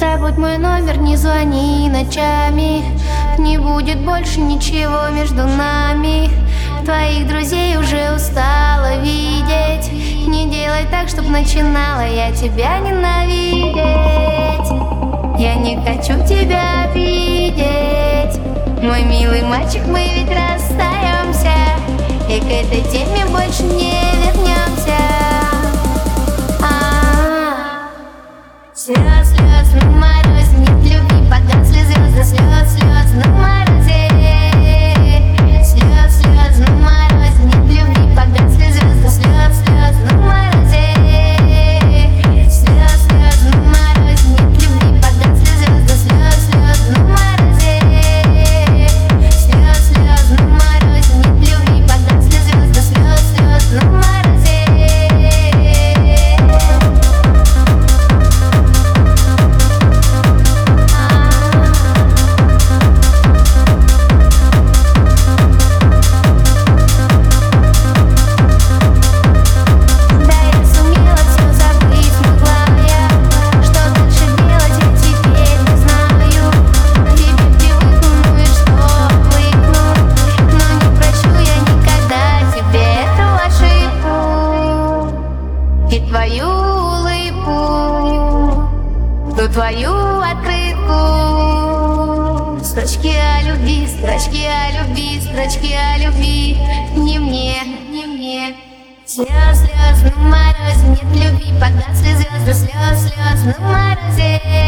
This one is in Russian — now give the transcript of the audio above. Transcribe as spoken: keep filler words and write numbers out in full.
Забудь мой номер, не звони ночами. Не будет больше ничего между нами. Твоих друзей уже устала видеть. Не делай так, чтоб начинала я тебя ненавидеть. Я не хочу тебя видеть. Мой милый мальчик, мы ведь расстаемся, и к этой теме больше не вернемся. Слез, слез на морозе, нет любви, погасли звезды. Слез, слез на морозе. Слез, слез на морозе, нет любви, погасли звезды. Слез, слез на морозе. Слез, слез на морозе, нет любви, погасли звезды. Слез, слез на морозе. Слез, слез на морозе, нет любви, погасли звезды. Слез, слез на морозе. И твою улыбку, ту твою открытку. Строчки о любви, строчки о любви, строчки о любви. Не мне, не мне. Слез, слез на морозе, нет любви, погасли звезды. Слез, слез на морозе.